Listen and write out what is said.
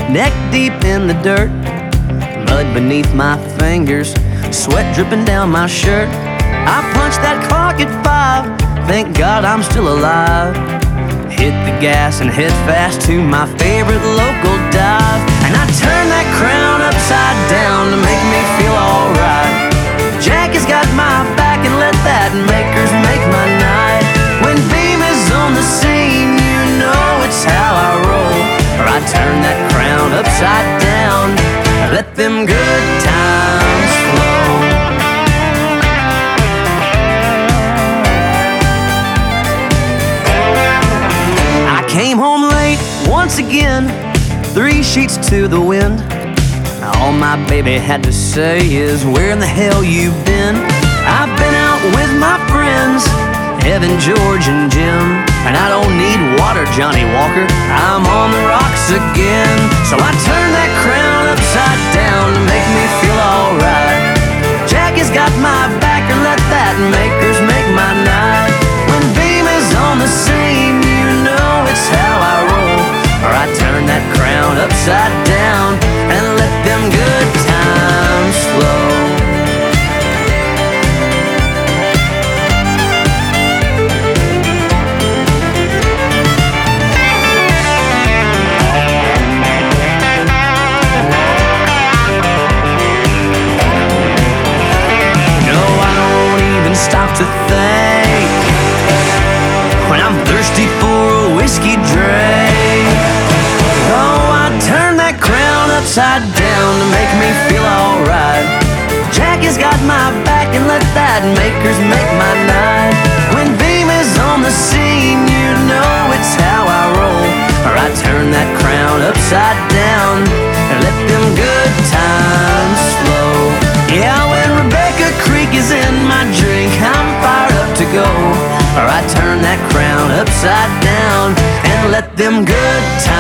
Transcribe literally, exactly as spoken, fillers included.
neck deep in the dirt, mud beneath my fingers, sweat dripping down my shirt. I punched that clock at five, thank God I'm still alive. Hit the gas and head fast to my favorite local dive, and I turn that crown upside down to make me feel alright. Jack has got my back and let that Makers make my night. When Beam is on the scene, you know it's how I roll. Or I turn that crown upside down, let them good times flow. I came home late once again, three sheets to the wind. All my baby had to say is, where in the hell you been? I've been out with my friends, Evan, George, and Jim, and I don't need water, Johnny Walker, I'm on the rocks again. So I turn that crown upside down to make me feel alright. Jack has got my back, or let that Makers make my night. When Beam is on the scene, you know it's how I roll. Or I turn that crown upside down and let them good times flow. No, I don't even stop to think when I'm thirsty for a whiskey drink. Oh, I turn that crown upside down to make me feel alright. Jack has got my back and let that Makers make my night. When Beam is on the scene, you know it's how I roll. Or I turn that crown upside down and let them good times flow. Yeah, when Rebecca Creek is in my drink, I'm fired up to go. Or I turn that crown upside down and let them good times